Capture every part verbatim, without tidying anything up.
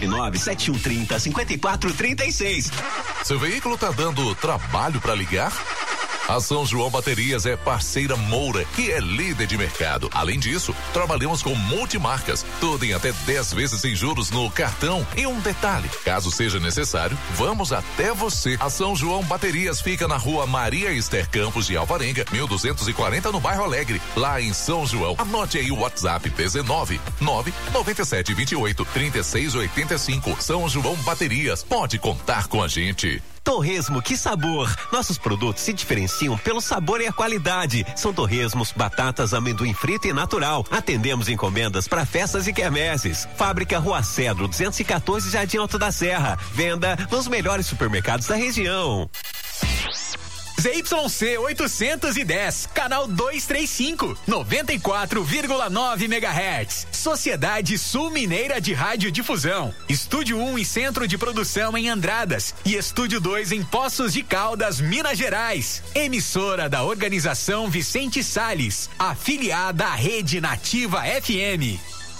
nove sete um trinta, cinquenta e quatro, trinta e seis. Seu veículo tá dando trabalho para ligar? A São João Baterias é parceira Moura, que é líder de mercado. Além disso, trabalhamos com multimarcas, tudo em até dez vezes sem juros no cartão. E um detalhe, caso seja necessário, vamos até você. A São João Baterias fica na rua Maria Esther Campos de Alvarenga, mil duzentos e quarenta, no bairro Alegre, lá em São João. Anote aí o WhatsApp dezenove, nove, noventa e sete, vinte e oito, trinta e seis, oitenta e cinco. São João Baterias, pode contar com a gente. Torresmo, que sabor! Nossos produtos se diferenciam pelo sabor e a qualidade. São torresmos, batatas, amendoim frito e natural. Atendemos encomendas para festas e quermesses. Fábrica Rua Cedro, duzentos e quatorze, Jardim Alto da Serra. Venda nos melhores supermercados da região. Z Y C oitocentos e dez, canal duzentos e trinta e cinco, noventa e quatro vírgula nove megahertz. Sociedade Sul Mineira de Radiodifusão. Estúdio um e Centro de Produção em Andradas e Estúdio dois em Poços de Caldas, Minas Gerais. Emissora da Organização Vicente Salles, afiliada à Rede Nativa F M.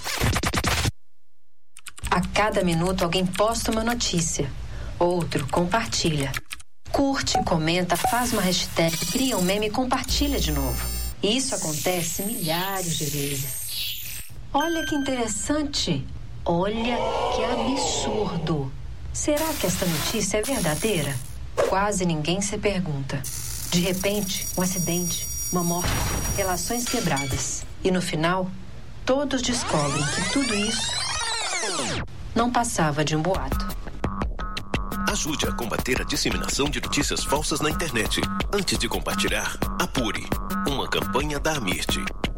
A cada minuto alguém posta uma notícia, outro compartilha. Curte, comenta, faz uma hashtag, cria um meme e compartilha de novo. E isso acontece milhares de vezes. Olha que interessante. Olha que absurdo. Será que esta notícia é verdadeira? Quase ninguém se pergunta. De repente, um acidente, uma morte, relações quebradas. E no final, todos descobrem que tudo isso não passava de um boato. Ajude a combater a disseminação de notícias falsas na internet. Antes de compartilhar, apure. Uma campanha da Amirte.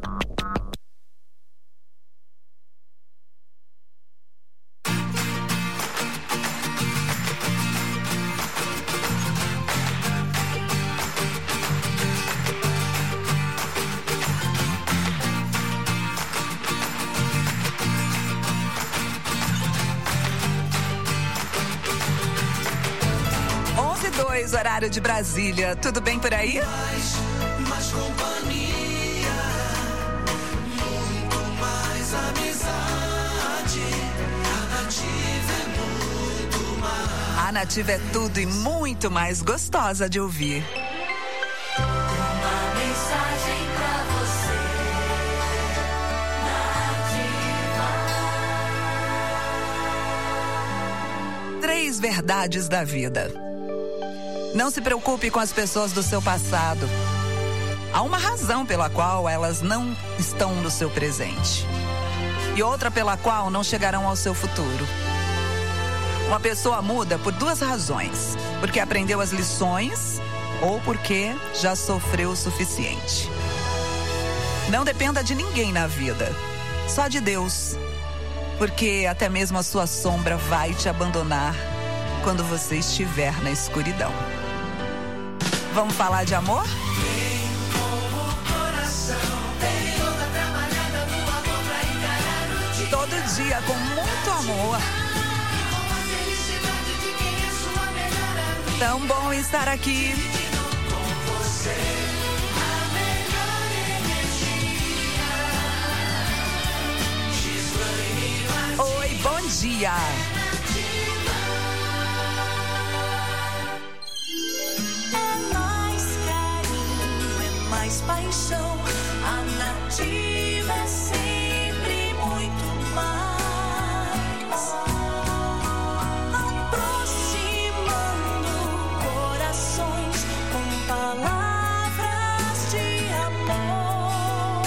Horário de Brasília, tudo bem por aí? Mais, mais companhia, muito mais amizade. A Nativa é muito mais. A Nativa é tudo e muito mais gostosa de ouvir. Uma mensagem pra você, Nativa. Três verdades da vida. Não se preocupe com as pessoas do seu passado. Há uma razão pela qual elas não estão no seu presente. E outra pela qual não chegarão ao seu futuro. Uma pessoa muda por duas razões. Porque aprendeu as lições ou porque já sofreu o suficiente. Não dependa de ninguém na vida. Só de Deus. Porque até mesmo a sua sombra vai te abandonar quando você estiver na escuridão. Vamos falar de amor? Vem com o coração, tem toda trabalhada no amor pra encarar o dia. Todo dia com muito amor. E com a felicidade de quem é sua melhor amiga. Tão bom estar aqui. Com você, a melhor energia. Oi, bom dia. Mais paixão, a Nativa é sempre muito mais, aproximando corações com palavras de amor.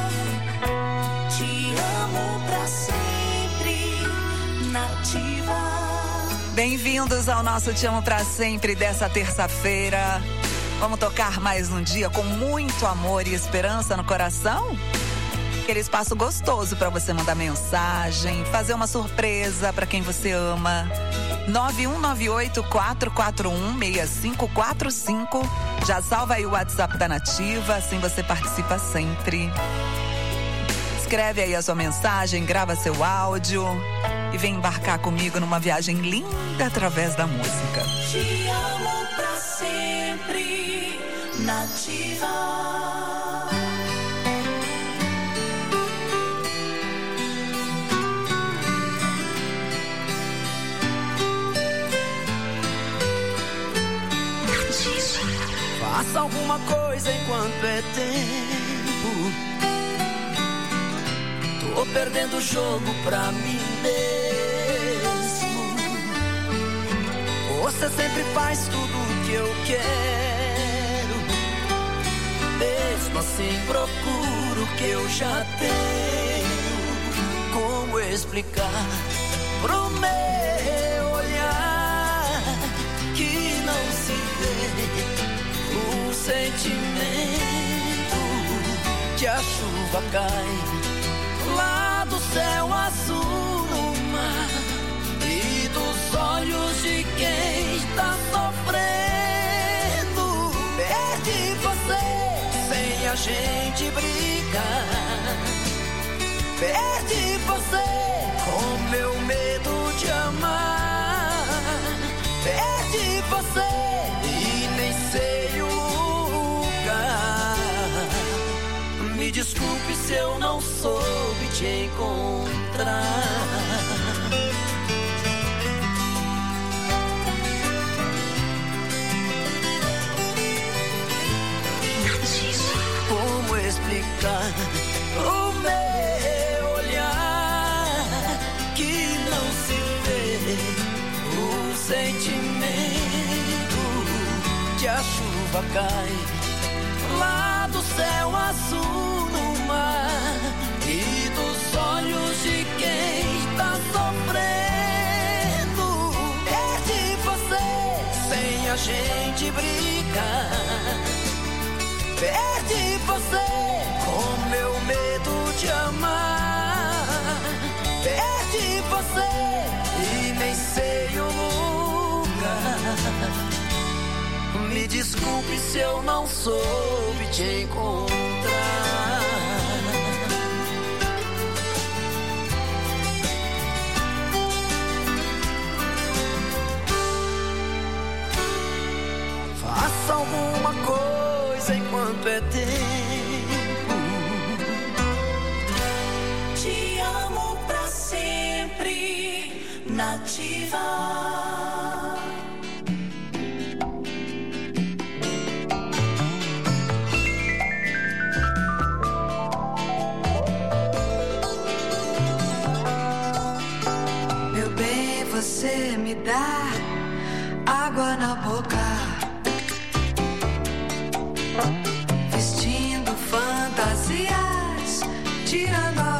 Te amo pra sempre, Nativa. Bem-vindos ao nosso Te Amo Pra Sempre dessa terça-feira. Vamos tocar mais um dia com muito amor e esperança no coração? Aquele espaço gostoso para você mandar mensagem, fazer uma surpresa para quem você ama. nove um nove oito, quatro quatro um, seis cinco quatro cinco. Já salva aí o WhatsApp da Nativa, assim você participa sempre. Escreve aí a sua mensagem, grava seu áudio e vem embarcar comigo numa viagem linda através da música. Te amo pra sempre, Nativa. Faça alguma coisa enquanto é tempo. Tô perdendo o jogo pra mim mesmo. Você sempre faz tudo o que eu quero. Mesmo assim procuro o que eu já tenho. Como explicar pro meu olhar que não se vê o sentimento que a chuva cai lá do céu azul no mar e dos olhos de quem está sofrendo. Perdi você sem a gente brigar. Perdi você com meu medo de amar. Perdi você e nem sei o lugar. Me desculpe se eu não soube te encontrar. Como explicar o meu olhar que não se vê o sentimento que a chuva cai lá do céu azul no mar e dos olhos de quem está sofrendo. Perdi você sem a gente brigar. Perdi você com meu medo de amar. Perdi você e nem sei o lugar. Me desculpe se eu não soube te encontrar. Faça alguma coisa enquanto é tempo. Te amo pra sempre, Nativa. Você me dá água na boca, vestindo fantasias, tirando a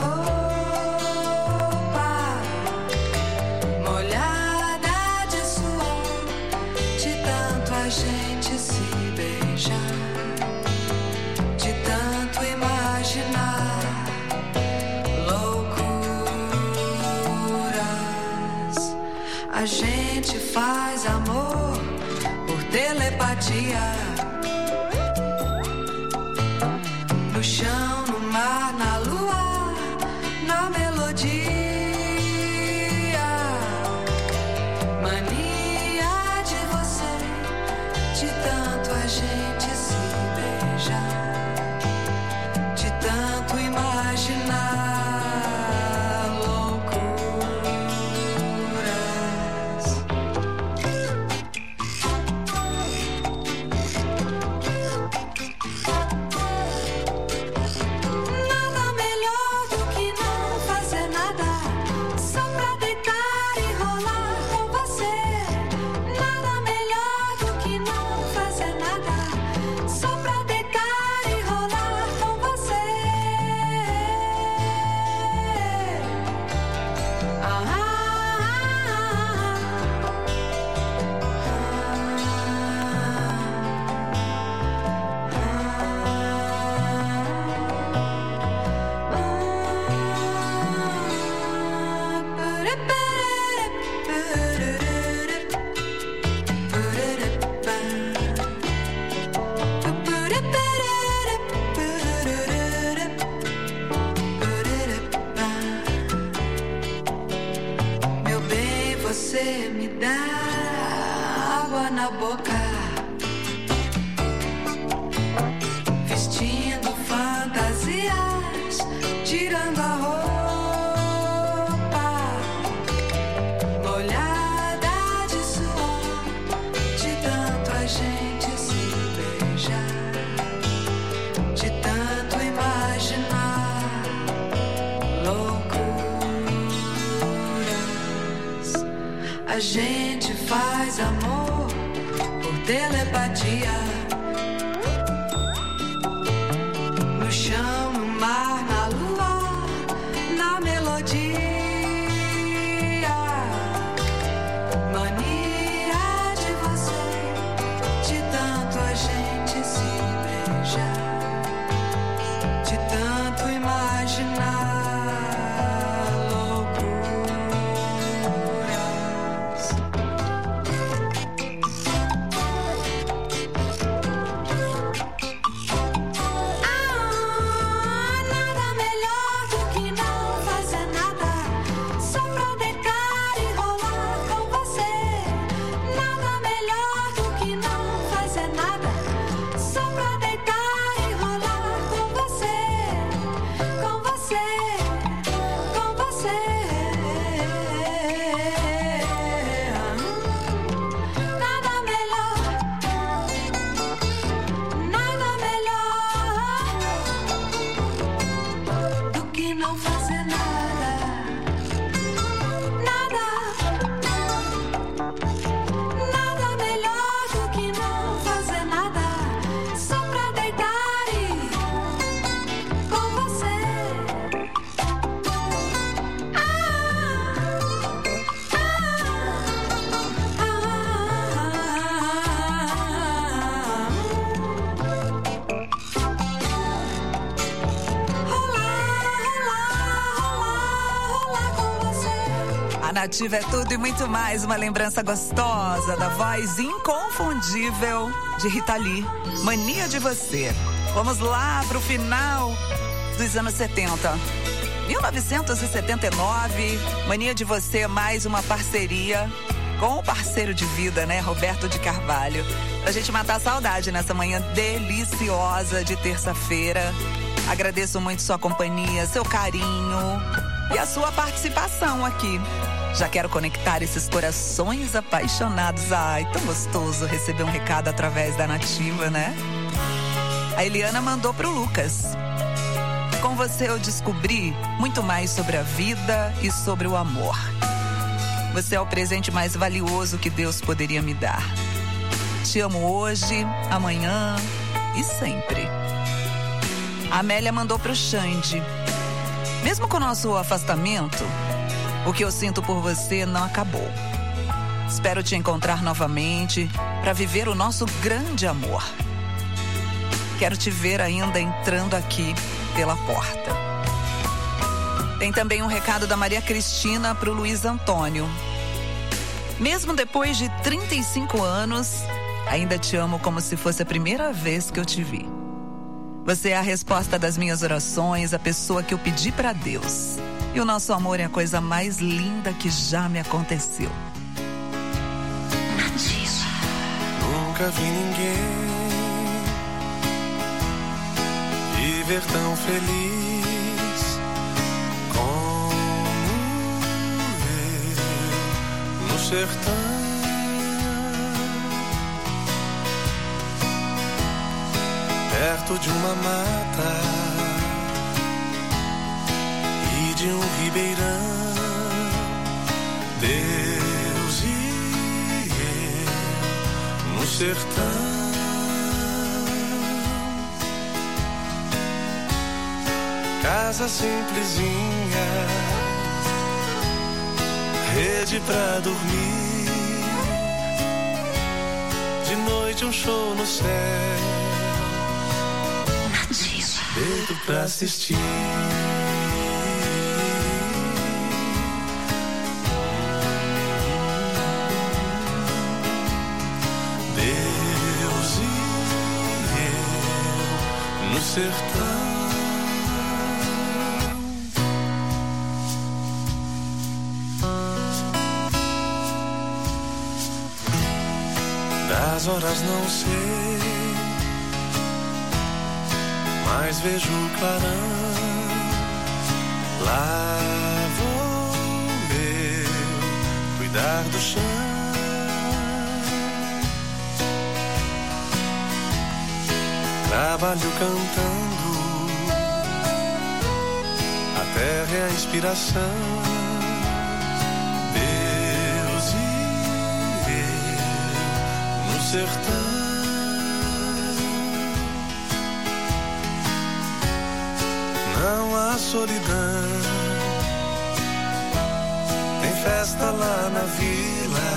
roupa, molhada de suor, de tanto a gente se beijar, de tanto imaginar. A gente faz amor por telepatia. No chão, no mar, na lua, na melodia. Mania de você, de tanto a gente se beijar, de tanto imaginar. Você me dá água na boca, vestindo fantasias, tirando a roupa, molhada de suor, de tanto a gente se beijar. A gente faz amor por telepatia. No chão, no mar, na lua, na melodia. Mania de você, de tanto a gente se beijar, de tanto imaginar. Nativa é tudo e muito mais, uma lembrança gostosa da voz inconfundível de Rita Lee, Mania de Você. Vamos lá pro final dos anos setenta. mil novecentos e setenta e nove, Mania de Você, mais uma parceria com o parceiro de vida, né, Roberto de Carvalho. Pra gente matar a saudade nessa manhã deliciosa de terça-feira. Agradeço muito sua companhia, seu carinho e a sua participação aqui. Já quero conectar esses corações apaixonados. Ai, tão gostoso receber um recado através da Nativa, né? A Eliana mandou pro Lucas. Com você eu descobri muito mais sobre a vida e sobre o amor. Você é o presente mais valioso que Deus poderia me dar. Te amo hoje, amanhã e sempre. A Amélia mandou pro Xande. Mesmo com o nosso afastamento, o que eu sinto por você não acabou. Espero te encontrar novamente para viver o nosso grande amor. Quero te ver ainda entrando aqui pela porta. Tem também um recado da Maria Cristina para o Luiz Antônio. Mesmo depois de trinta e cinco anos, ainda te amo como se fosse a primeira vez que eu te vi. Você é a resposta das minhas orações, a pessoa que eu pedi para Deus. E o nosso amor é a coisa mais linda que já me aconteceu. Nativa. Nunca vi ninguém viver tão feliz como eu no sertão. Perto de uma mata e de um ribeirão, Deus e eu no sertão. Casa simplesinha, rede pra dormir, de noite um show no céu, dedo pra assistir. Deus e eu no sertão. Das horas não sei, mas vejo o clarão. Lá vou eu cuidar do chão. Trabalho cantando, a terra é a inspiração. Deus e sertão. Não há solidão. Tem festa lá na vila.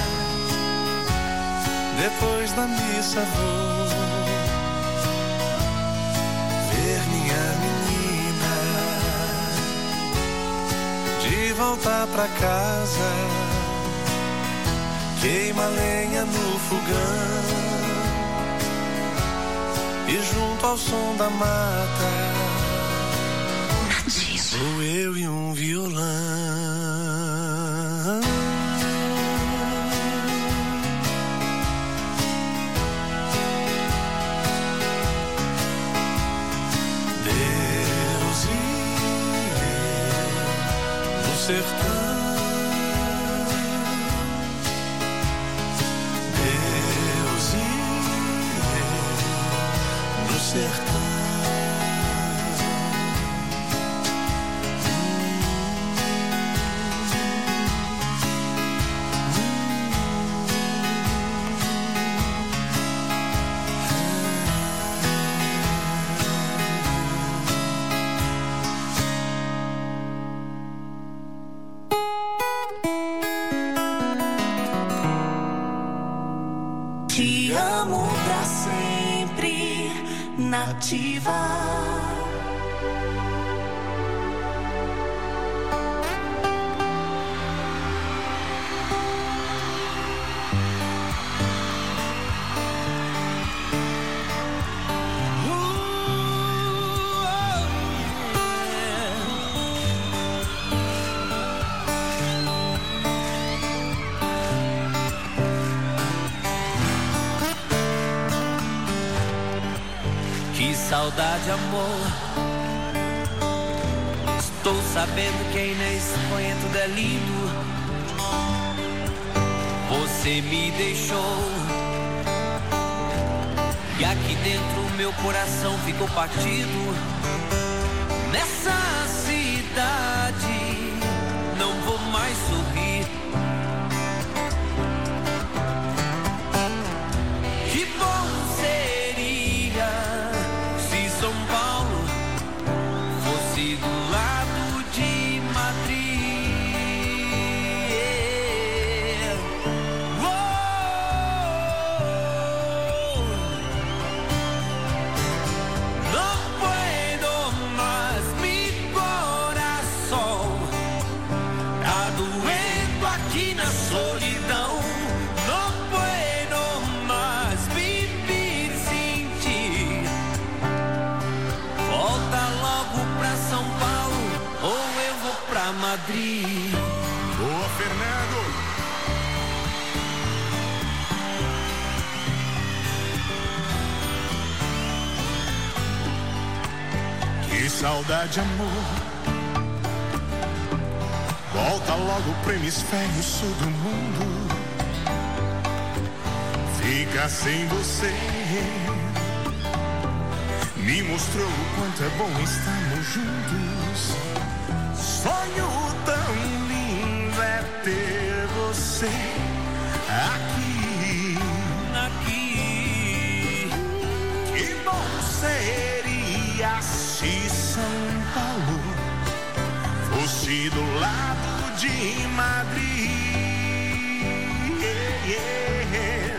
Depois da missa vou ver minha menina. De volta pra casa, queima lenha no fogão. E junto ao som da mata, sou eu e um violão. Deus e eu no sertão. Deus e eu no sertão. Te amo pra sempre, Nativa. Que saudade, amor. Estou sabendo que a Inês põe tudo é lindo. Você me deixou e aqui dentro meu coração ficou partido. Nessa cidade não vou mais sorrir. Que bom seria se São Paulo fosse do lado de Madrid. Oh, não puedo más, mi coração tá doendo aqui na solidão. Não puedo más viver sem ti. Volta logo pra São Paulo ou eu vou pra Madrid. Boa, Fernando! Que saudade, amor. Volta logo pro hemisfério sul do mundo. Fica sem você. Me mostrou o quanto é bom estarmos juntos. Sonho tão lindo é ter você aqui. Aqui. Que bom seria se São Paulo fosse do lado de Madrid. Yeah, yeah.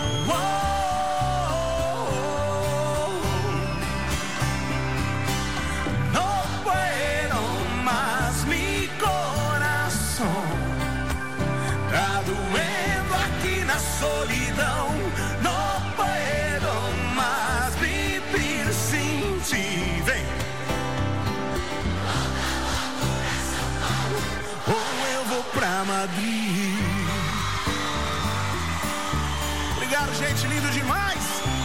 No puedo más, mi coração tá doendo aqui na solidão. No puedo más viver sem ti. Vem. Ou eu vou pra Madrid. Obrigado, gente, lindo demais.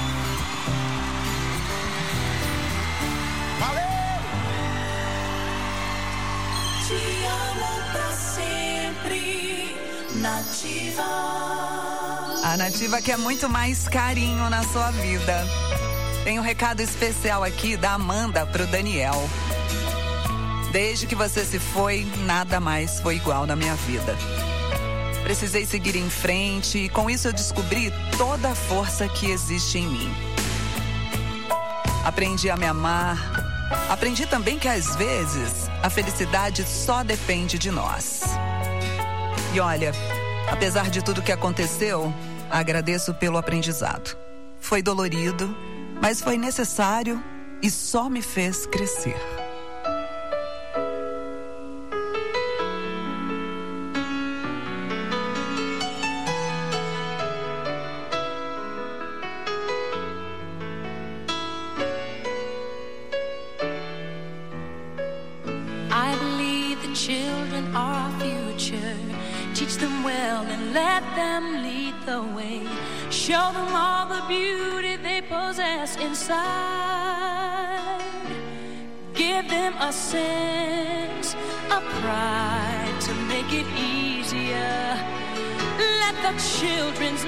Valeu! Te amo pra sempre, Nativa. A Nativa quer muito mais carinho na sua vida. Tem um recado especial aqui da Amanda pro Daniel. Desde que você se foi, nada mais foi igual na minha vida. Precisei seguir em frente e com isso eu descobri toda a força que existe em mim. Aprendi a me amar. Aprendi também que às vezes a felicidade só depende de nós. E olha, apesar de tudo que aconteceu, agradeço pelo aprendizado. Foi dolorido, mas foi necessário e só me fez crescer. Show them all the beauty they possess inside. Give them a sense of pride to make it easier. Let the children's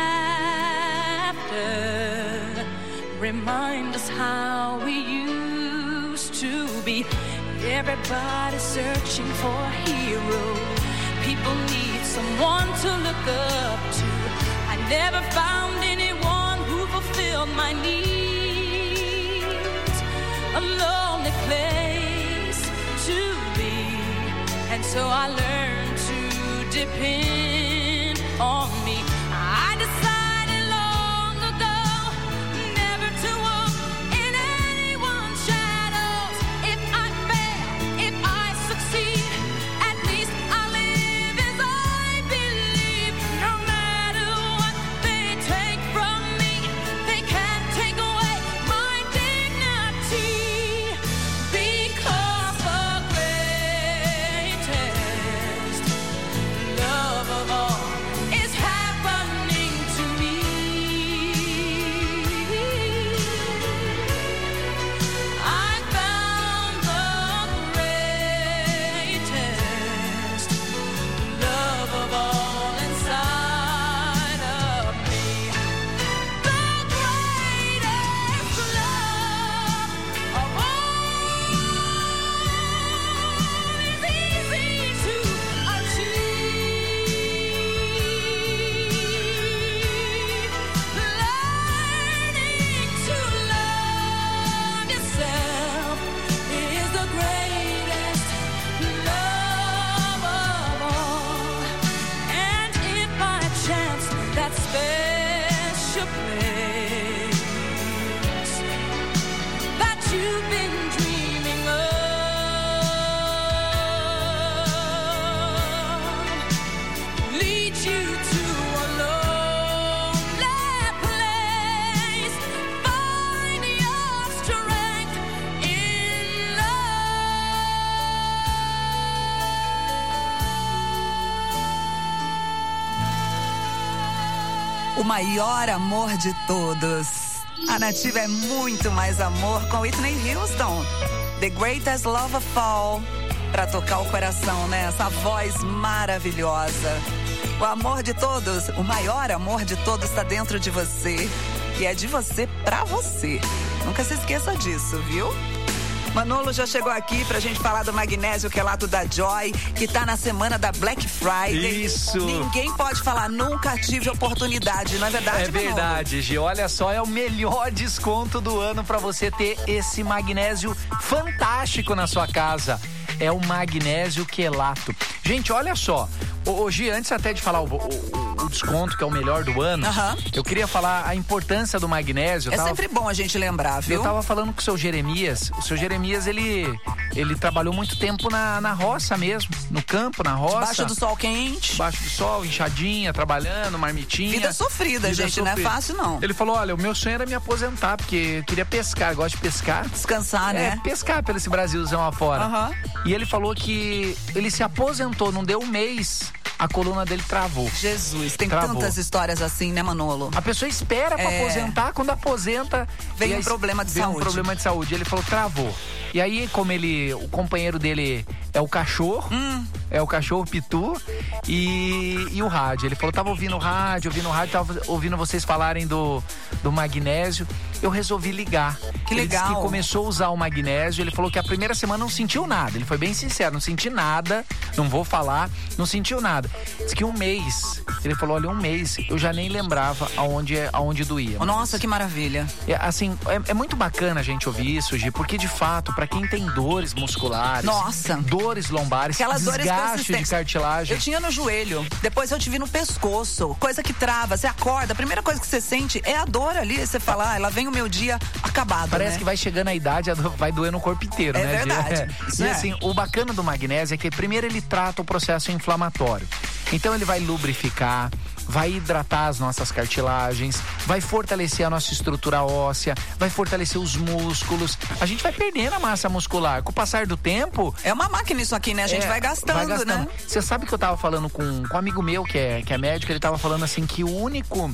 laughter remind us how we used to be. Everybody's searching for a hero. People need someone to look up to. I never found anyone who fulfilled my needs. A lonely place to be, and so I learned to depend on me. I decided long ago never to walk in anyone's shadows. If I fail, if I succeed, at least I live as I believe. No matter what they take from me, they can't take away my dignity. Because the greatest love of all is happening to me. I found the greatest love of all inside of me. The greatest love of all is easy to achieve. Learning to love yourself is the greatest love of all. And if by chance that special place that you've been dreaming of leads you to a lonely place, find your strength in O maior amor de todos. A Nativa é muito mais amor com Whitney Houston. The Greatest Love of All. Pra tocar o coração, né? Essa voz maravilhosa. O amor de todos, o maior amor de todos está dentro de você. E é de você pra você. Nunca se esqueça disso, viu? Manolo já chegou aqui pra gente falar do magnésio quelato da Joy, que tá na semana da Black Friday. Isso. Ninguém pode falar, nunca tive oportunidade, não é verdade, É Manolo? verdade, Gi. Olha só, é o melhor desconto do ano pra você ter esse magnésio fantástico na sua casa. É o magnésio quelato. Gente, olha só. Ô, Gi, antes até de falar o, o, o desconto, que é o melhor do ano, Aham. eu queria falar a importância do magnésio. Eu É tava- sempre bom a gente lembrar, viu? Eu tava falando com o seu Jeremias. O seu Jeremias, ele, ele trabalhou muito tempo na, na roça mesmo. No campo, na roça. Debaixo do sol quente. Debaixo do sol, inchadinha, trabalhando, marmitinha. Vida sofrida, gente, não é fácil, não. Ele falou, olha, o meu sonho era me aposentar, porque eu queria pescar, eu gosto de pescar. Descansar, É, né? pescar pelo esse Brasilzão afora. Aham. E ele falou que ele se aposentou, não deu um mês, a coluna dele travou. Jesus, tem Travou. tantas histórias assim, né, Manolo? A pessoa espera pra É. aposentar, quando aposenta... Vem e um aí problema de vem saúde. um problema de saúde. Ele falou, travou. E aí, como ele, o companheiro dele é o cachorro, hum. é o cachorro Pitu e, e o rádio. Ele falou, tava ouvindo o rádio, ouvindo o rádio, tava ouvindo vocês falarem do, do magnésio. Eu resolvi ligar. Que ele legal. Disse que começou a usar o magnésio. Ele falou que a primeira semana não sentiu nada. Ele foi bem sincero, não senti nada, não vou falar, não sentiu nada. Diz que um mês, ele falou, olha, um mês, eu já nem lembrava aonde, aonde doía. Nossa, que maravilha. É, assim, é, é muito bacana a gente ouvir isso, Gi, porque de fato, pra quem tem dores musculares, Nossa. dores lombares, aquelas dores desgaste de cartilagem. Eu tinha no joelho, depois eu tive no pescoço, coisa que trava, você acorda, a primeira coisa que você sente é a dor ali, você fala, ah, ela vem o meu dia acabado, Parece né? que vai chegando a idade, vai doer no corpo inteiro, é né? Verdade. É. Isso e é. assim, o bacana do magnésio é que primeiro ele trata o processo inflamatório. Então ele vai lubrificar, vai hidratar as nossas cartilagens, vai fortalecer a nossa estrutura óssea, vai fortalecer os músculos. A gente vai perdendo a massa muscular. Com o passar do tempo... É uma máquina isso aqui, né? A gente é, vai, gastando, vai gastando, né? Você sabe que eu tava falando com, com um amigo meu que é, que é médico, ele tava falando assim que o único...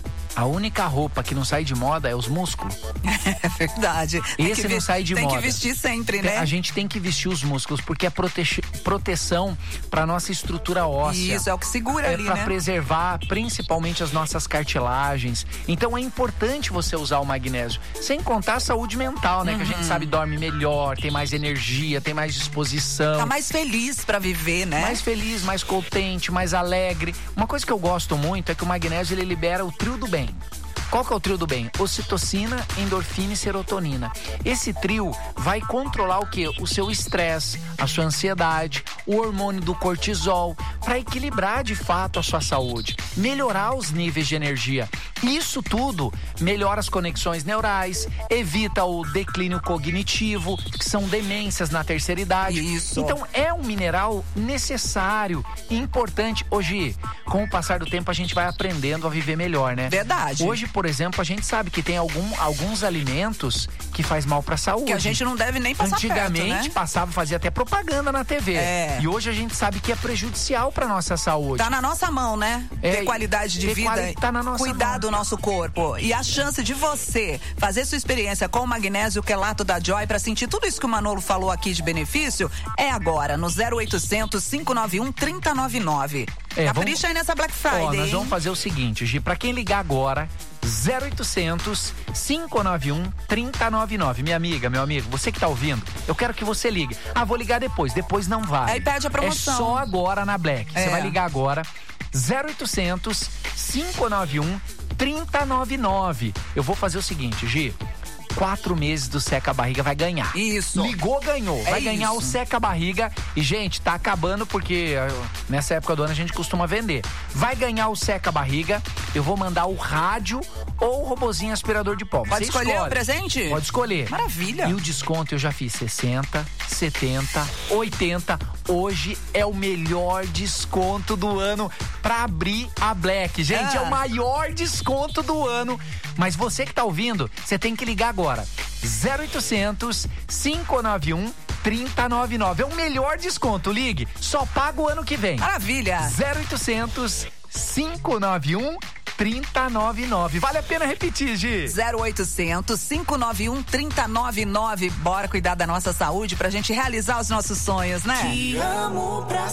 A única roupa que não sai de moda é os músculos. É verdade. Esse não vi- sai de tem moda. Tem que vestir sempre, né? A gente tem que vestir os músculos, porque é prote- proteção para nossa estrutura óssea. Isso, é o que segura é ali, pra né? preservar principalmente as nossas cartilagens. Então é importante você usar o magnésio. Sem contar a saúde mental, né? Uhum. Que a gente sabe dorme melhor, tem mais energia, tem mais disposição. Tá mais feliz pra viver, né? Mais feliz, mais contente, mais alegre. Uma coisa que eu gosto muito é que o magnésio ele libera o trio do bem. Qual que é o trio do bem? Ocitocina, endorfina e serotonina. Esse trio vai controlar o quê? O seu estresse, a sua ansiedade, o hormônio do cortisol, para equilibrar de fato a sua saúde, melhorar os níveis de energia. Isso tudo melhora as conexões neurais, evita o declínio cognitivo, que são demências na terceira idade. Isso. Então é um mineral necessário e importante. Hoje, com o passar do tempo, a gente vai aprendendo a viver melhor, né? Verdade. Hoje, por exemplo, a gente sabe que tem algum, alguns alimentos que faz mal pra saúde. Que a gente não deve nem passar Antigamente, perto, né? passava, fazia até propaganda na T V. É. E hoje a gente sabe que é prejudicial pra nossa saúde. Tá na nossa mão, né? É, ter qualidade de ter vida, quali- tá na nossa cuidar mão. do nosso corpo. E a chance de você fazer sua experiência com o magnésio quelato da Joy pra sentir tudo isso que o Manolo falou aqui de benefício é agora, no zero oitocentos, cinco nove um, três zero nove nove. É, Capricha vamos- aí nessa Black Friday. Ó, nós hein? vamos fazer o seguinte, Gi, pra quem ligar agora, zero oitocentos, cinco nove um, três zero nove nove. Minha amiga, meu amigo, você que tá ouvindo, eu quero que você ligue. Ah, vou ligar depois, depois não vai. Aí pede a promoção. É só agora na Black. Você É. vai ligar agora, zero oitocentos, cinco nove um, três zero nove nove. Eu vou fazer o seguinte, Gi. Quatro meses do Seca Barriga vai ganhar. Isso. Ligou, ganhou. É Vai ganhar isso. o Seca Barriga. E, gente, tá acabando porque uh, nessa época do ano a gente costuma vender. Vai ganhar o Seca Barriga. Eu vou mandar o rádio ou o robozinho aspirador de pó. Pode Você escolher escolhe. o presente? Pode escolher. Maravilha. E o desconto eu já fiz sessenta, setenta, oitenta. Hoje é o melhor desconto do ano pra abrir a Black. Gente, Ah. é o maior desconto do ano. Mas você que tá ouvindo, você tem que ligar agora. zero oitocentos, cinco nove um, três zero nove nove. É o melhor desconto. Ligue. Só paga o ano que vem. Maravilha. zero oitocentos, cinco nove um, três zero nove nove. Vale a pena repetir, Gi. zero oitocentos, cinco nove um, três zero nove nove. Bora cuidar da nossa saúde pra gente realizar os nossos sonhos, né? Te amo pra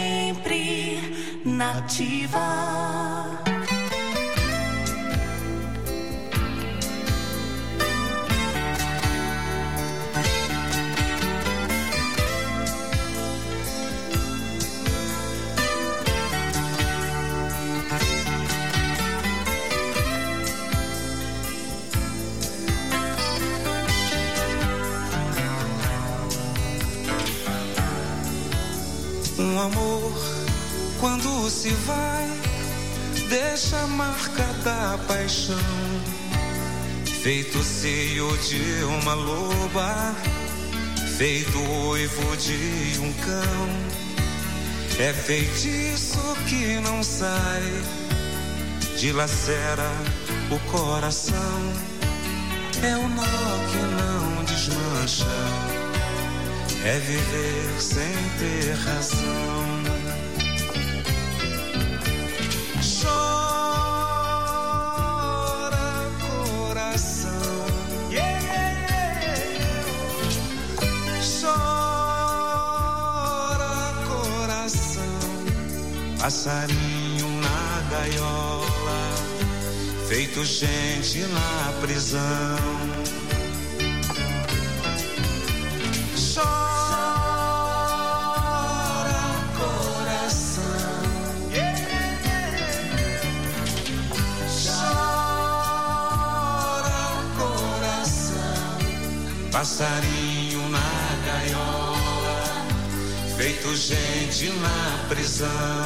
sempre, Nativa. Um amor, quando se vai, deixa a marca da paixão. Feito seio de uma loba, feito uivo de um cão. É feitiço que não sai, dilacera o coração. É o nó que não desmancha, é viver sem ter razão. Chora, coração. Yeah, yeah, yeah. Chora, passarinho na gaiola, feito gente na prisão. Chora, coração, chora, coração, passarinho na gaiola, feito gente na prisão.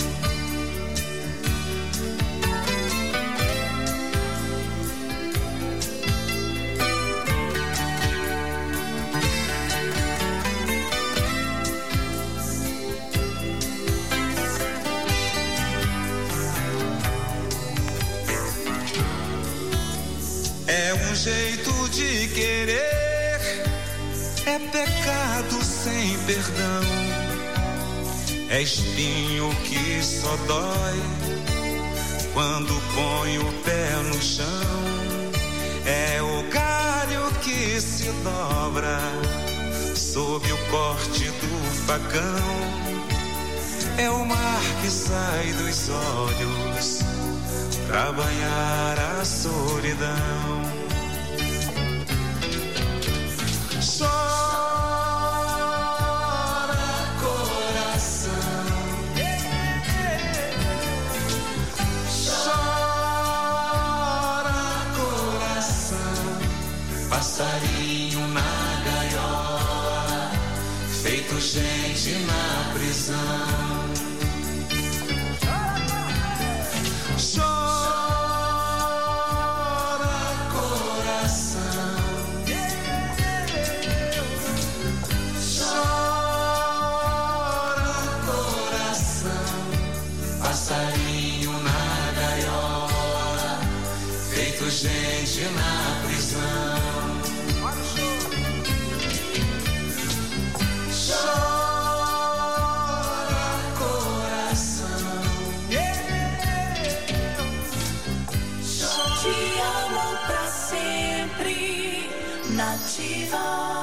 É um jeito de querer, é pecado sem perdão, é espinho que só dói quando põe o pé no chão, é o galho que se dobra sob o corte do facão, é o mar que sai dos olhos pra banhar a solidão. Chora, coração, chora, coração, passarinho na gaiola, feito gente na prisão. Gente na prisão, chora, coração, te amo pra sempre, Nativa.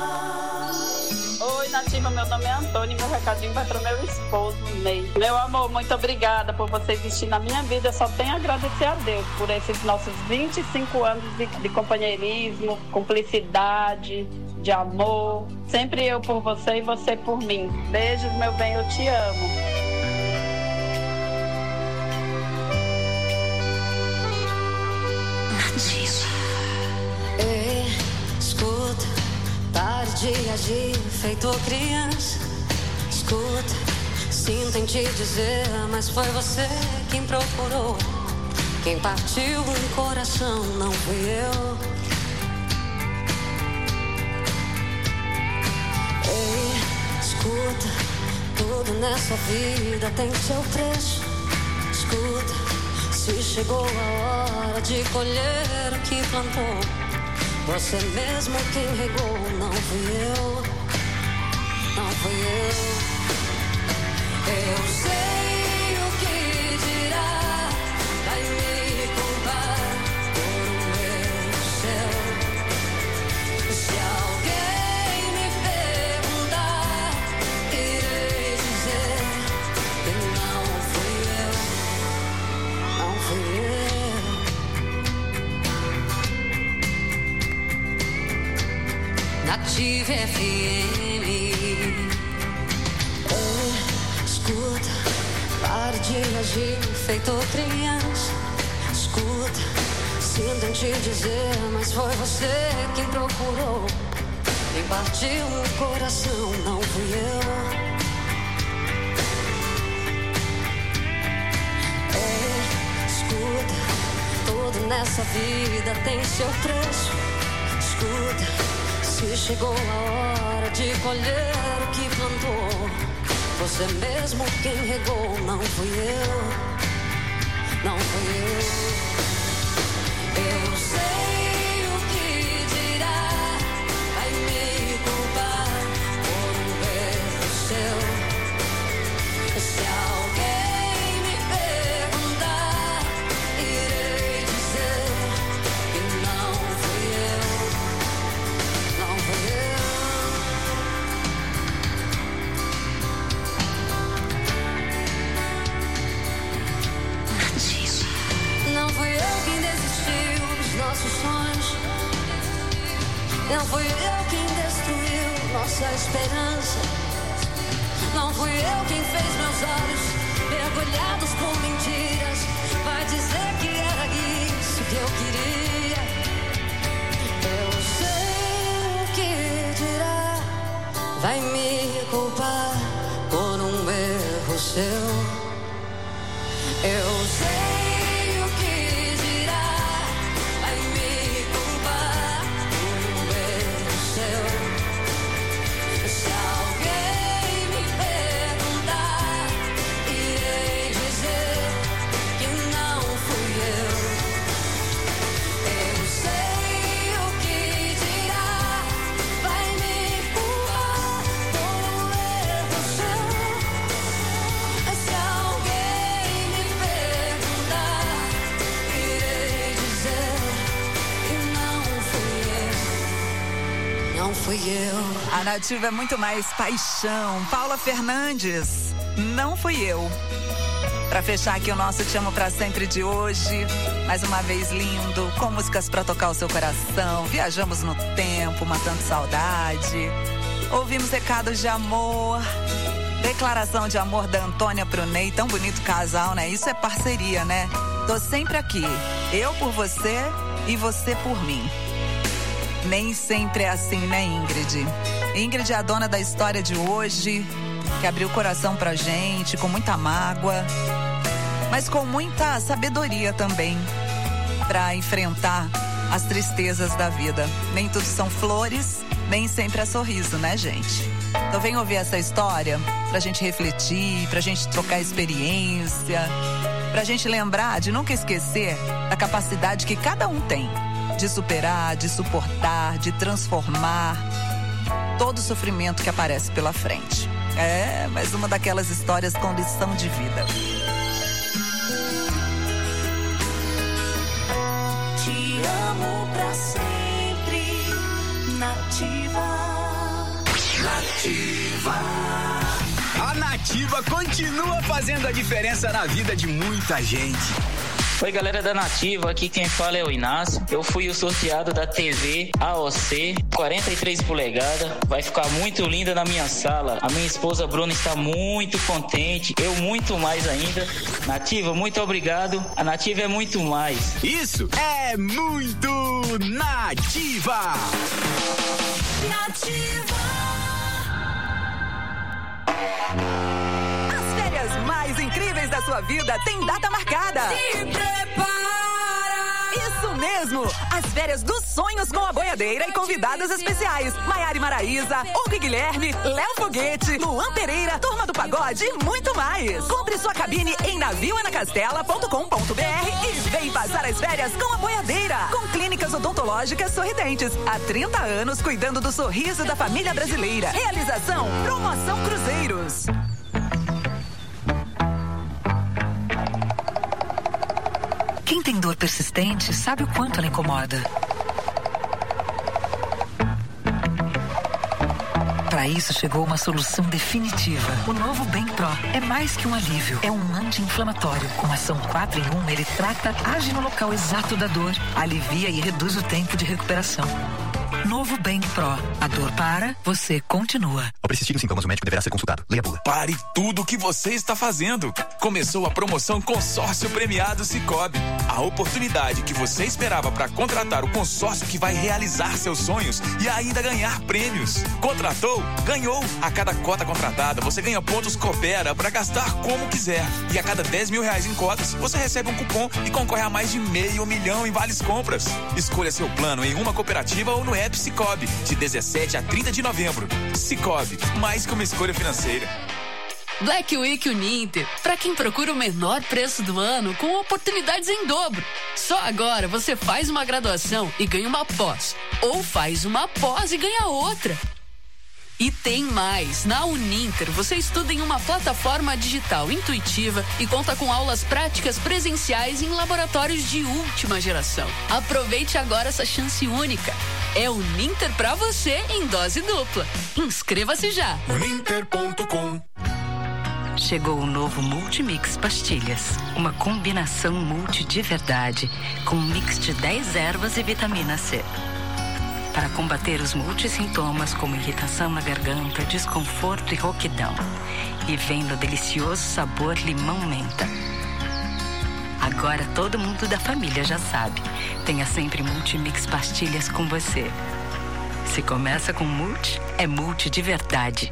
Oi, Nativa, meu nome é Antônio e meu recadinho vai pro meu esposo, Ney. Meu amor, muito obrigada por você existir na minha vida. Eu só tenho a agradecer a Deus por esses nossos vinte e cinco anos de, de companheirismo, cumplicidade, de amor. Sempre eu por você e você por mim. Beijos, meu bem, eu te amo. Nativa. Ei, escuta, pare de agir feito criança. Escuta, sinto em te dizer, mas foi você quem procurou. Quem partiu um coração não fui eu. Ei, escuta, tudo nessa vida tem seu preço. Escuta, se chegou a hora de colher o que plantou, você mesmo quem regou, não fui eu. Não fui eu. Eu sei o que dirá, vai me culpar por um erro seu. Se alguém me perguntar, irei dizer que não fui eu, não fui eu. Nativa F M. Escuta, pare de agir feito criança. Escuta, sinto em te dizer, mas foi você quem procurou. Quem partiu o coração não fui eu. Ei, escuta, tudo nessa vida tem seu preço. Escuta, se chegou a hora de colher o que plantou, você mesmo quem regou, não fui eu, não fui eu. Eu sei o que dirá, vai me culpar por um erro seu. Se alguém me perguntar, irei dizer que não fui eu, não fui eu. nossos sonhos. Não fui eu quem destruiu nossa esperança. Não fui eu quem fez meus olhos mergulhados por mentiras. Vai dizer que era isso que eu queria. Eu sei o que dirá. Vai me culpar por um erro seu. Eu sei o que dirá. Vai me culpar por um erro seu. Se alguém me perguntar, irei dizer que não fui eu. Eu sei o que dirá. Vai me culpar por um erro seu. Se alguém me perguntar, irei dizer que não fui eu. Não fui eu. A Nativa é muito mais paixão. Paula Fernandes, não fui eu. Pra fechar aqui o nosso Te Amo Pra Sempre de hoje, mais uma vez lindo, com músicas pra tocar o seu coração. Viajamos no tempo, matando saudade. Ouvimos recados de amor. Declaração de amor da Antônia pro Ney, tão bonito casal, né? Isso é parceria, né? Tô sempre aqui, eu por você e você por mim. Nem sempre é assim, né, Ingrid? Ingrid é a dona da história de hoje, que abriu o coração pra gente, com muita mágoa, mas com muita sabedoria também, pra enfrentar as tristezas da vida. Nem tudo são flores, nem sempre é sorriso, né, gente? Então vem ouvir essa história pra gente refletir, pra gente trocar experiência, pra gente lembrar de nunca esquecer da capacidade que cada um tem de superar, de suportar, de transformar todo o sofrimento que aparece pela frente. É, mais uma daquelas histórias com lição de vida. Te amo pra sempre, Nativa. Nativa. A Nativa continua fazendo a diferença na vida de muita gente. Oi, galera da Nativa, aqui quem fala é o Inácio. Eu fui o sorteado da T V A O C quarenta e três polegadas. Vai ficar muito linda na minha sala. A minha esposa Bruna está muito contente, eu muito mais ainda. Nativa, muito obrigado. A Nativa é muito mais. Isso é muito Nativa. Nativa. As férias mais incríveis da sua vida têm data marcada. Se prepara! Isso mesmo! As férias dos sonhos com a boiadeira e convidados especiais. Maiara e Maraísa, Hugo e Guilherme, Léo Foguete, Luan Pereira, Turma do Pagode e muito mais. Compre sua cabine em navio anacastela ponto com ponto br e vem passar as férias com a boiadeira. Com clínicas odontológicas sorridentes. Há trinta anos cuidando do sorriso da família brasileira. Realização Promoção Cruzeiros. Quem tem dor persistente sabe o quanto ela incomoda. Para isso chegou uma solução definitiva. O novo Bem Pro é mais que um alívio. É um anti-inflamatório. Com ação quatro em um, ele trata, age no local exato da dor, alivia e reduz o tempo de recuperação. Novo Bem Pro. A dor para, você continua. Ao persistir os sintomas, o médico deverá ser consultado. Leia a bula. Pare tudo o que você está fazendo. Começou a promoção Consórcio Premiado Sicoob. A oportunidade que você esperava para contratar o consórcio que vai realizar seus sonhos e ainda ganhar prêmios. Contratou? Ganhou. A cada cota contratada, você ganha pontos Coopera para gastar como quiser. E a cada dez mil reais em cotas, você recebe um cupom e concorre a mais de meio milhão em vales compras. Escolha seu plano em uma cooperativa ou no app Sicoob, de dezessete a trinta de novembro. Sicoob, mais que uma escolha financeira. Black Week Uninter, para quem procura o menor preço do ano com oportunidades em dobro. Só agora você faz uma graduação e ganha uma pós, ou faz uma pós e ganha outra. E tem mais, na Uninter você estuda em uma plataforma digital intuitiva e conta com aulas práticas presenciais em laboratórios de última geração. Aproveite agora essa chance única. É Uninter pra você em dose dupla. Inscreva-se já. Uninter ponto com. Chegou o novo Multimix Pastilhas. Uma combinação multi de verdade, com um mix de dez ervas e vitamina C. Para combater os multissintomas como irritação na garganta, desconforto e rouquidão. E vem no delicioso sabor limão-menta. Agora todo mundo da família já sabe. Tenha sempre Multimix Pastilhas com você. Se começa com multi, é multi de verdade.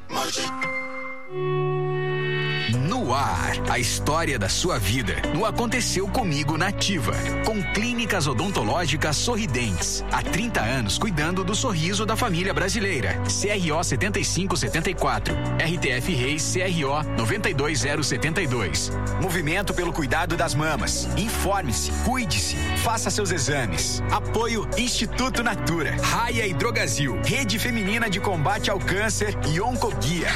No ar, a história da sua vida no Aconteceu Comigo na Ativa, com Clínicas Odontológicas Sorridentes. Há trinta anos cuidando do sorriso da família brasileira. C R O setenta e cinco setenta e quatro, R T F Reis C R O noventa e dois zero setenta e dois. Movimento pelo cuidado das mamas. Informe-se, cuide-se, faça seus exames. Apoio Instituto Natura, Raia e Drogazil, Rede Feminina de Combate ao Câncer e Oncoguia.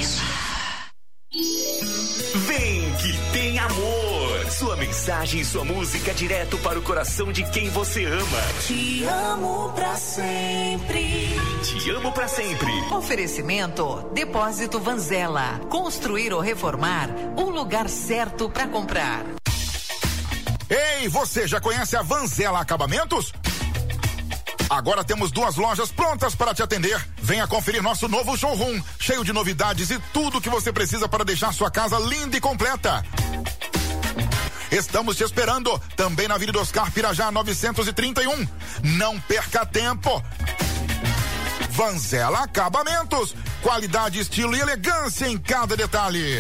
Vem que tem amor. Sua mensagem e sua música direto para o coração de quem você ama. Te amo pra sempre. Te amo pra sempre. Oferecimento Depósito Vanzella. Construir ou reformar, o lugar certo para comprar. Ei, você já conhece a Vanzella Acabamentos? Agora temos duas lojas prontas para te atender. Venha conferir nosso novo showroom, cheio de novidades e tudo que você precisa para deixar sua casa linda e completa. Estamos te esperando, também na Avenida Oscar Pirajá novecentos e trinta e um. Não perca tempo. Vanzella Acabamentos, qualidade, estilo e elegância em cada detalhe.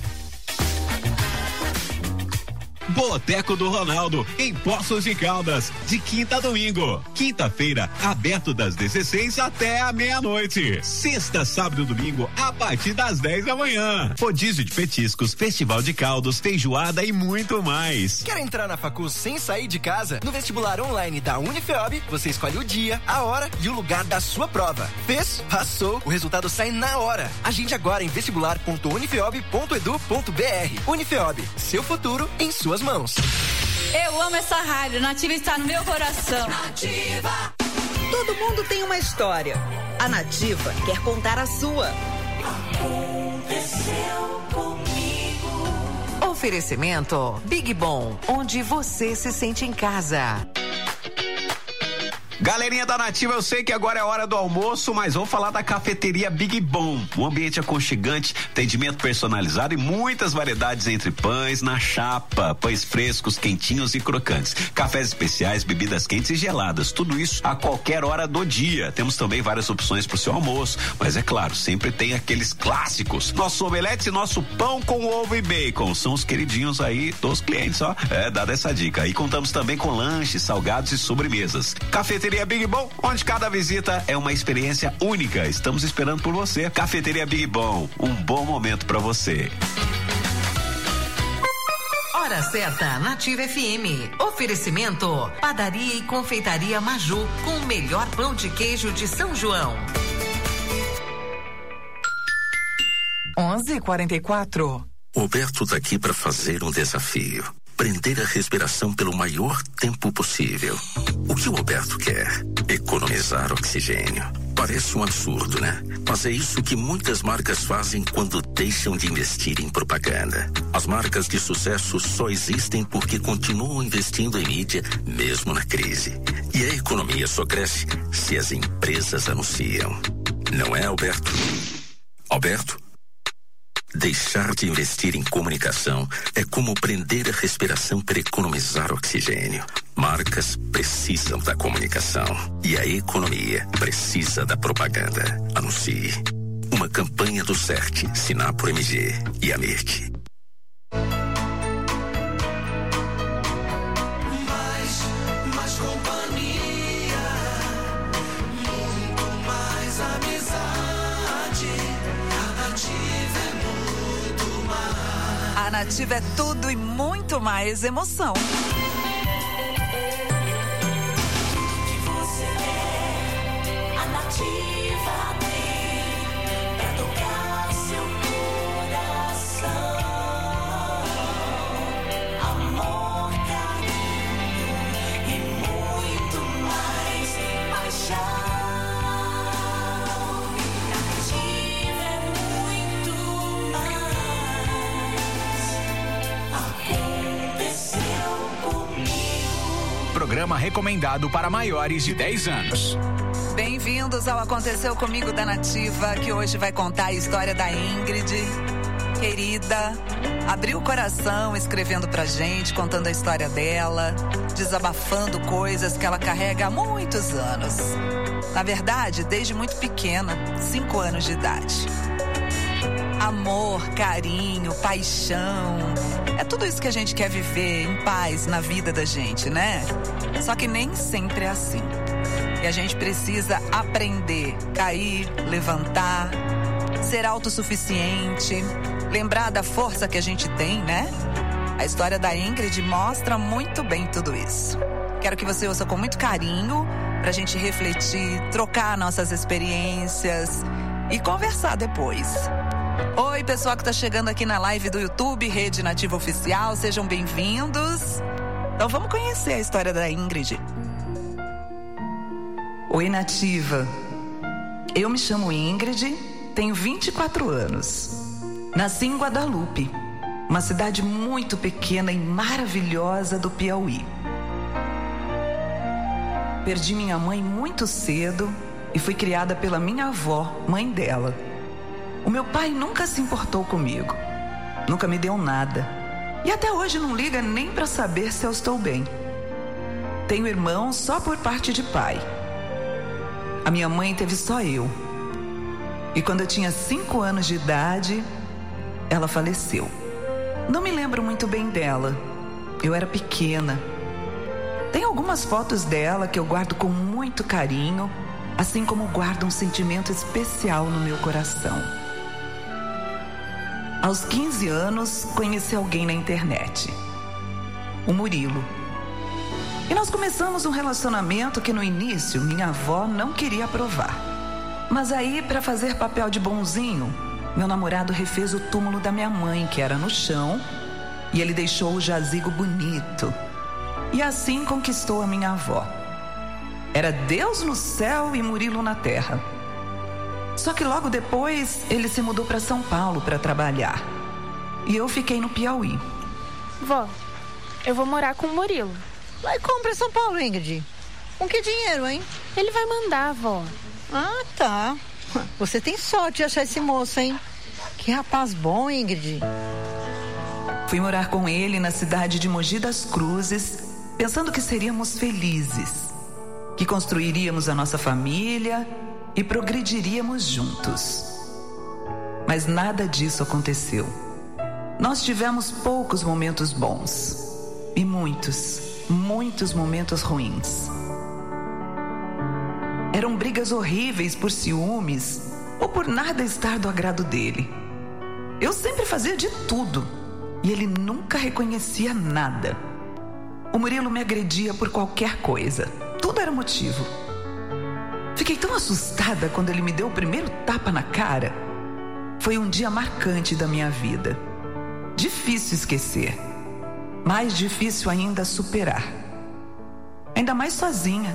Boteco do Ronaldo, em Poços de Caldas, de quinta a domingo. Quinta-feira, aberto das dezesseis até a meia-noite. Sexta, sábado e domingo, a partir das dez da manhã. Rodízio de petiscos, festival de caldos, feijoada e muito mais. Quer entrar na Facul sem sair de casa? No vestibular online da Unifeob, você escolhe o dia, a hora e o lugar da sua prova. Fez? Passou. O resultado sai na hora. Agende agora em vestibular ponto unifeob ponto edu ponto br. Unifeob, seu futuro em suas mãos. Eu amo essa rádio, Nativa está no meu coração. Nativa. Todo mundo tem uma história. A Nativa quer contar a sua. Aconteceu comigo. Oferecimento Big Bom, onde você se sente em casa. Galerinha da Nativa, eu sei que agora é hora do almoço, mas vamos falar da cafeteria Big Bom. Um ambiente aconchegante, atendimento personalizado e muitas variedades entre pães na chapa, pães frescos, quentinhos e crocantes, cafés especiais, bebidas quentes e geladas, tudo isso a qualquer hora do dia. Temos também várias opções para o seu almoço, mas é claro, sempre tem aqueles clássicos. Nosso omelete e nosso pão com ovo e bacon são os queridinhos aí dos clientes, ó. É, dada essa dica. E contamos também com lanches, salgados e sobremesas. Cafeteria Big Bom, onde cada visita é uma experiência única. Estamos esperando por você. Cafeteria Big Bom, um bom momento para você. Hora certa, Nativa F M. Oferecimento Padaria e Confeitaria Maju, com o melhor pão de queijo de São João. onze e quarenta e quatro. O Roberto tá aqui para fazer um desafio. Prender a respiração pelo maior tempo possível. O que o Roberto quer? Economizar oxigênio. Parece um absurdo, né? Mas é isso que muitas marcas fazem quando deixam de investir em propaganda. As marcas de sucesso só existem porque continuam investindo em mídia, mesmo na crise. E a economia só cresce se as empresas anunciam. Não é, Alberto? Alberto? Deixar de investir em comunicação é como prender a respiração para economizar oxigênio. Marcas precisam da comunicação e a economia precisa da propaganda. Anuncie. Uma campanha do CERT, Sinapro M G e a Mirte. Mais, mais companhia, muito mais amizade. A Nativa é muito mais. A Nativa é tudo e muito mais emoção. programa recomendado para maiores de dez anos. Bem-vindos ao Aconteceu Comigo da Nativa, que hoje vai contar a história da Ingrid, querida. Abriu o coração escrevendo pra gente, contando a história dela, desabafando coisas que ela carrega há muitos anos. Na verdade, desde muito pequena, cinco anos de idade. Amor, carinho, paixão. É tudo isso que a gente quer viver em paz na vida da gente, né? Só que nem sempre é assim. E a gente precisa aprender, cair, levantar, ser autossuficiente, lembrar da força que a gente tem, né? A história da Ingrid mostra muito bem tudo isso. Quero que você ouça com muito carinho, pra gente refletir, trocar nossas experiências e conversar depois. Oi, pessoal que tá chegando aqui na live do YouTube, Rede Nativa Oficial, sejam bem-vindos. Então vamos conhecer a história da Ingrid. Oi, Nativa. Eu me chamo Ingrid, tenho vinte e quatro anos. Nasci em Guadalupe, uma cidade muito pequena e maravilhosa do Piauí. Perdi minha mãe muito cedo e fui criada pela minha avó, mãe dela. O meu pai nunca se importou comigo, nunca me deu nada. E até hoje não liga nem para saber se eu estou bem. Tenho irmãos só por parte de pai. A minha mãe teve só eu. E quando eu tinha cinco anos de idade, ela faleceu. Não me lembro muito bem dela. Eu era pequena. Tem algumas fotos dela que eu guardo com muito carinho, assim como guardo um sentimento especial no meu coração. Aos quinze anos, conheci alguém na internet. O Murilo. E nós começamos um relacionamento que no início minha avó não queria aprovar. Mas aí, para fazer papel de bonzinho, meu namorado refez o túmulo da minha mãe, que era no chão, e ele deixou o jazigo bonito. E assim conquistou a minha avó. Era Deus no céu e Murilo na terra. Só que logo depois ele se mudou para São Paulo para trabalhar. E eu fiquei no Piauí. Vó, eu vou morar com o Murilo. Vai comprar em São Paulo, Ingrid. Com que dinheiro, hein? Ele vai mandar, vó. Ah, tá. Você tem sorte de achar esse moço, hein? Que rapaz bom, Ingrid. Fui morar com ele na cidade de Mogi das Cruzes, pensando que seríamos felizes, que construiríamos a nossa família e progrediríamos juntos. Mas nada disso aconteceu. Nós tivemos poucos momentos bons e muitos, muitos momentos ruins. Eram brigas horríveis por ciúmes ou por nada estar do agrado dele. Eu sempre fazia de tudo e ele nunca reconhecia nada. O Murilo me agredia por qualquer coisa. Tudo era motivo. Fiquei tão assustada quando ele me deu o primeiro tapa na cara. Foi um dia marcante da minha vida. Difícil esquecer. Mais difícil ainda superar. Ainda mais sozinha.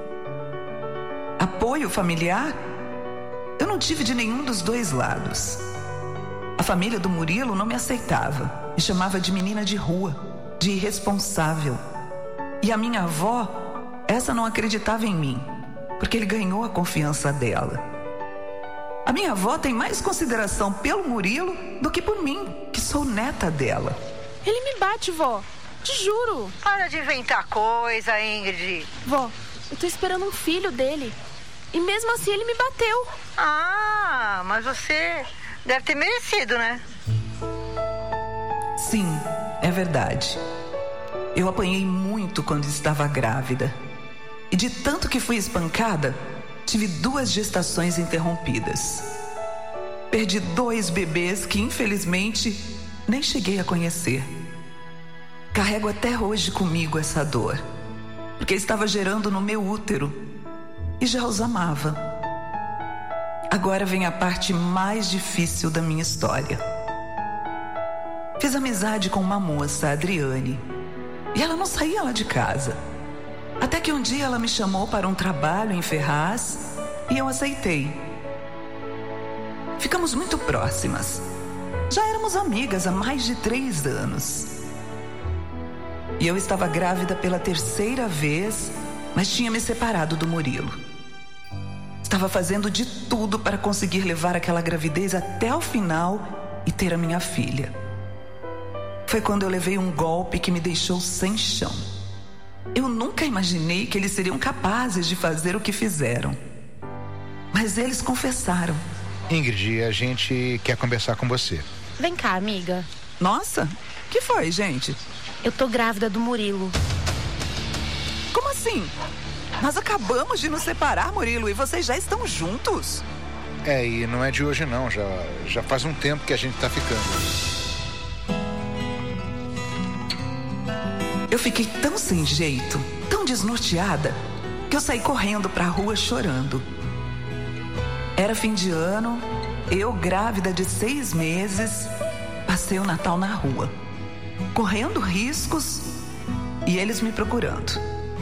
Apoio familiar? Eu não tive de nenhum dos dois lados. A família do Murilo não me aceitava. Me chamava de menina de rua, de irresponsável. E a minha avó, essa não acreditava em mim, porque ele ganhou a confiança dela. A minha avó tem mais consideração pelo Murilo do que por mim, que sou neta dela. Ele me bate, vó. Te juro. Para de inventar coisa, Ingrid. Vó, eu tô esperando um filho dele. E mesmo assim ele me bateu. Ah, mas você deve ter merecido, né? Sim, é verdade. Eu apanhei muito quando estava grávida. E de tanto que fui espancada, tive duas gestações interrompidas. Perdi dois bebês que, infelizmente, nem cheguei a conhecer. Carrego até hoje comigo essa dor, porque estava gerando no meu útero e já os amava. Agora vem a parte mais difícil da minha história. Fiz amizade com uma moça, a Adriane, e ela não saía lá de casa. Até que um dia ela me chamou para um trabalho em Ferraz e eu aceitei. Ficamos muito próximas. Já éramos amigas há mais de três anos. E eu estava grávida pela terceira vez, mas tinha me separado do Murilo. Estava fazendo de tudo para conseguir levar aquela gravidez até o final e ter a minha filha. Foi quando eu levei um golpe que me deixou sem chão. Eu nunca imaginei que eles seriam capazes de fazer o que fizeram. Mas eles confessaram. Ingrid, a gente quer conversar com você. Vem cá, amiga. Nossa, que foi, gente? Eu tô grávida do Murilo. Como assim? Nós acabamos de nos separar, Murilo, e vocês já estão juntos? É, e não é de hoje não, já, já faz um tempo que a gente tá ficando. Eu fiquei tão sem jeito, tão desnorteada, que eu saí correndo pra rua chorando. Era fim de ano, eu grávida de seis meses, passei o Natal na rua, correndo riscos e eles me procurando.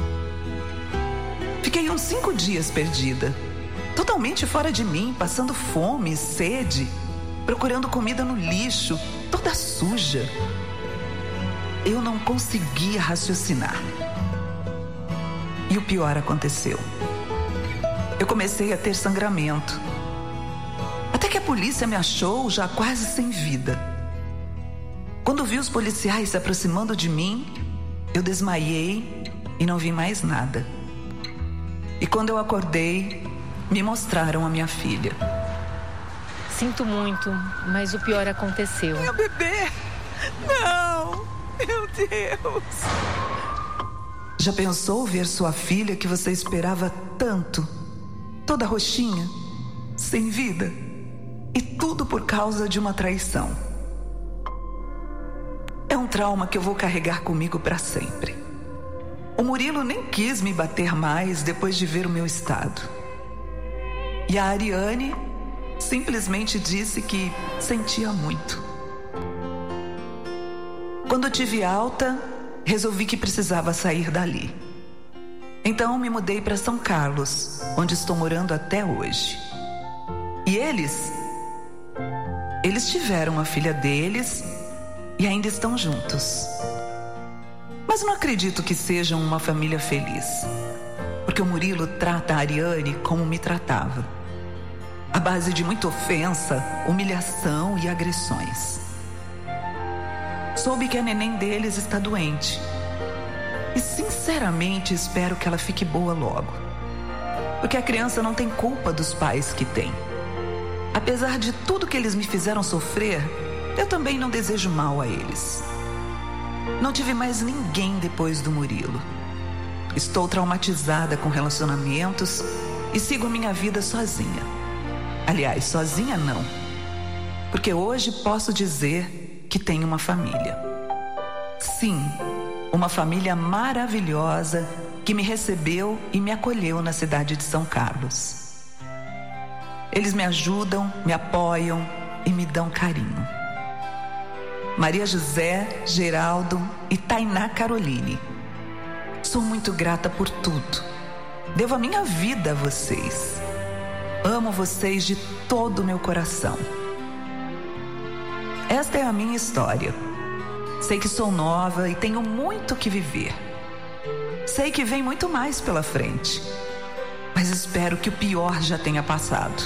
Fiquei uns cinco dias perdida, totalmente fora de mim, passando fome, sede, procurando comida no lixo, toda suja. Eu não conseguia raciocinar. E o pior aconteceu. Eu comecei a ter sangramento. Até que a polícia me achou já quase sem vida. Quando vi os policiais se aproximando de mim, eu desmaiei e não vi mais nada. E quando eu acordei, me mostraram a minha filha. Sinto muito, mas o pior aconteceu. Meu bebê! Não! Meu Deus! Já pensou ver sua filha que você esperava tanto, toda roxinha, sem vida, e tudo por causa de uma traição? É um trauma que eu vou carregar comigo para sempre. O Murilo nem quis me bater mais depois de ver o meu estado. E a Ariane simplesmente disse que sentia muito. Quando tive alta, resolvi que precisava sair dali. Então me mudei para São Carlos, onde estou morando até hoje. E eles? Eles tiveram a filha deles e ainda estão juntos. Mas não acredito que sejam uma família feliz, porque o Murilo trata a Ariane como me tratava, à base de muita ofensa, humilhação e agressões. Soube que a neném deles está doente. E sinceramente espero que ela fique boa logo. Porque a criança não tem culpa dos pais que tem. Apesar de tudo que eles me fizeram sofrer, eu também não desejo mal a eles. Não tive mais ninguém depois do Murilo. Estou traumatizada com relacionamentos e sigo a minha vida sozinha. Aliás, sozinha não. Porque hoje posso dizer que tem uma família. Sim, uma família maravilhosa que me recebeu e me acolheu na cidade de São Carlos. Eles me ajudam, me apoiam e me dão carinho. Maria José, Geraldo e Tainá Caroline. Sou muito grata por tudo. Devo a minha vida a vocês. Amo vocês de todo o meu coração. Esta é a minha história. Sei que sou nova e tenho muito que viver. Sei que vem muito mais pela frente. Mas espero que o pior já tenha passado.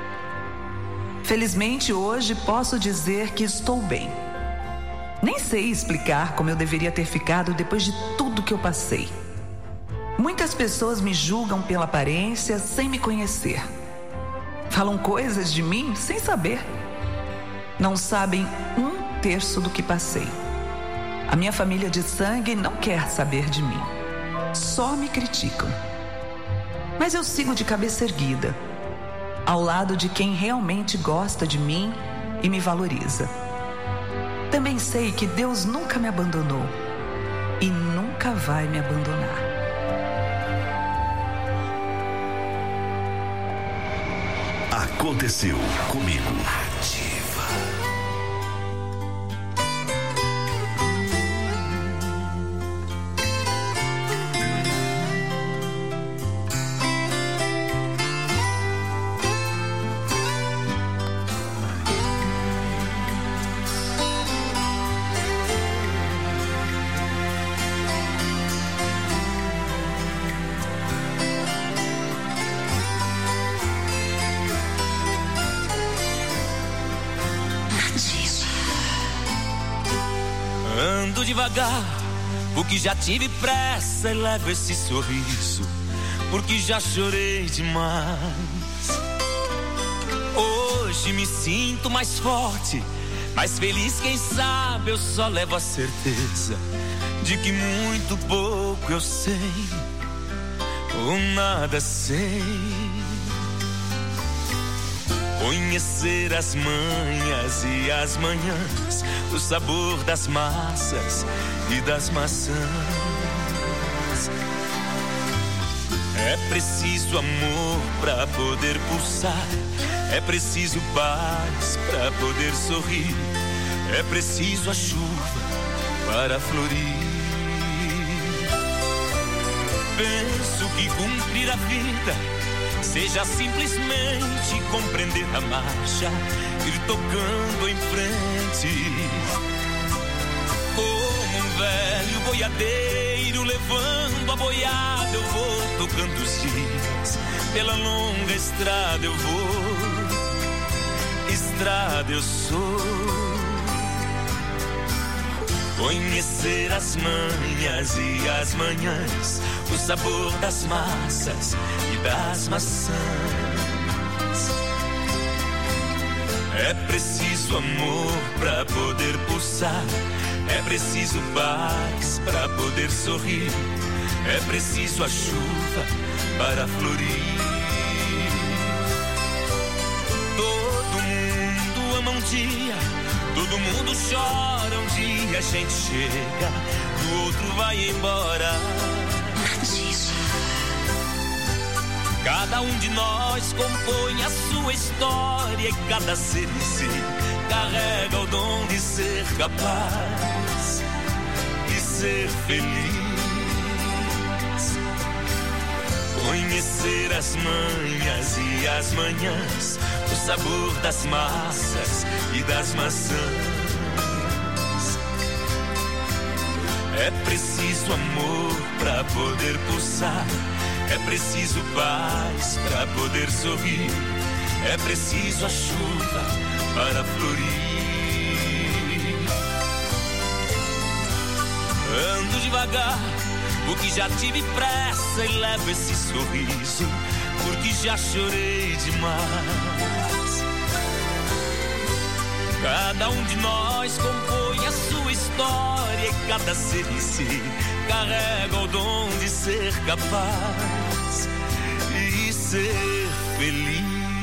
Felizmente hoje posso dizer que estou bem. Nem sei explicar como eu deveria ter ficado depois de tudo que eu passei. Muitas pessoas me julgam pela aparência sem me conhecer. Falam coisas de mim sem saber. Não sabem um terço do que passei. A minha família de sangue não quer saber de mim. Só me criticam. Mas eu sigo de cabeça erguida, ao lado de quem realmente gosta de mim e me valoriza. Também sei que Deus nunca me abandonou e nunca vai me abandonar. Aconteceu comigo. devagar, porque já tive pressa e levo esse sorriso, porque já chorei demais. Hoje me sinto mais forte, mais feliz, quem sabe eu só levo a certeza de que muito pouco eu sei, ou nada sei. Conhecer as manhas e as manhãs, o sabor das massas e das maçãs. É preciso amor pra poder pulsar, é preciso paz pra poder sorrir, é preciso a chuva para florir. Penso que cumprir a vida seja simplesmente compreender a marcha, ir tocando em frente. Como um velho boiadeiro levando a boiada, eu vou tocando os dias. Pela longa estrada eu vou, estrada eu sou. Conhecer as manhas e as manhãs, o sabor das massas e das maçãs. É preciso amor pra poder pulsar, é preciso paz pra poder sorrir, é preciso a chuva para florir. Todo mundo ama um dia, todo mundo chora um dia, a gente chega, o outro vai embora. Cada um de nós compõe a sua história e cada ser em si carrega o dom de ser capaz e ser feliz. Conhecer as manhas e as manhãs, o sabor das massas e das maçãs. É preciso amor pra poder pulsar, é preciso paz pra poder sorrir, é preciso a chuva para florir. Ando devagar, porque já tive pressa e levo esse sorriso, porque já chorei demais. Cada um de nós compõe a sua história e cada ser em si carrega o dom de ser capaz e ser feliz.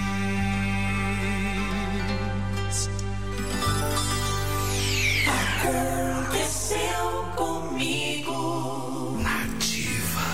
Aconteceu comigo. Nativa.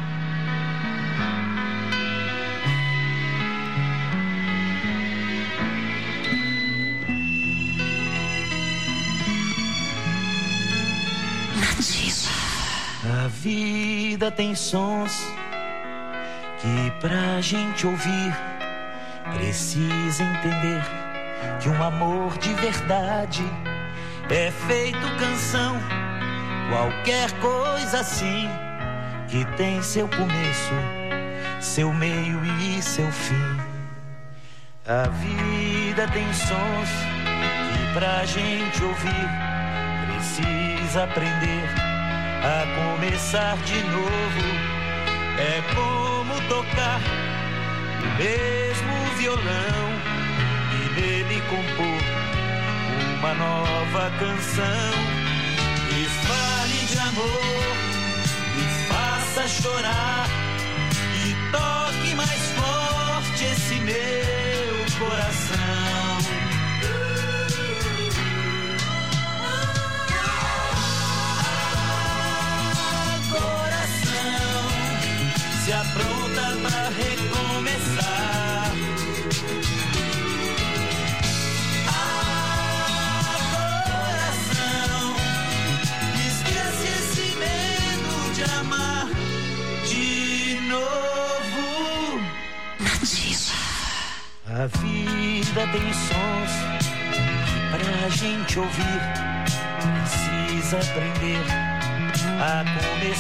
A vida tem sons que pra gente ouvir precisa entender que um amor de verdade é feito canção, qualquer coisa assim que tem seu começo, seu meio e seu fim. A vida tem sons que pra gente ouvir precisa aprender a começar de novo. É como tocar o mesmo violão e nele compor uma nova canção. E fale de amor, e faça chorar, e toque mais forte esse meu coração. Se apronta pra recomeçar. Ah, coração, esquece esse medo de amar de novo. Nativa. A vida tem sons que pra gente ouvir precisa aprender a começar.